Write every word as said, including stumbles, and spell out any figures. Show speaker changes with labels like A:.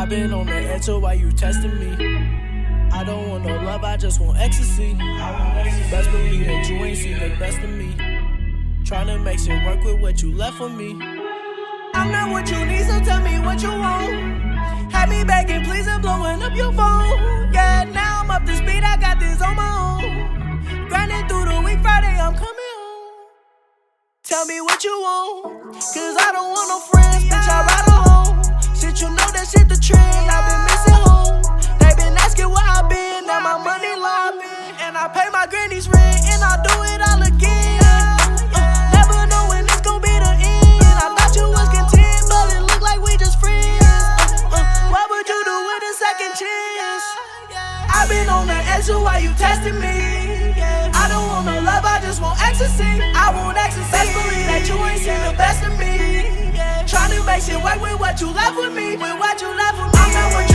A: I've been on the edge, so why you testing me? I don't want no love, I just want ecstasy. Best believe that you ain't seen the best of me. Tryna make shit work with what you left for me. I'm not what you need, so tell me what you want. Had me begging, please, and blowing up your phone. Yeah, now I'm up to speed, I got this on my own. Grinding through the week, Friday, I'm coming home. Tell me what you want, cause I don't want no friends, bitch, I ride alone. Shit, you know that shit the trend, I've been missing home. They been asking where I been, now my money low. And I pay my granny's rent, and I do it all again. Uh, never know when it's gon' be the end. I thought you was content, but it look like we just friends. Uh, uh, what would you do with a second chance? I've been on the edge, so why you testing me? I don't want no love, I just want ecstasy. I want ecstasy. Best believe that you ain't seen the best of me. Tryna make shit work with what you left with me, with what you left with me. I'm not what you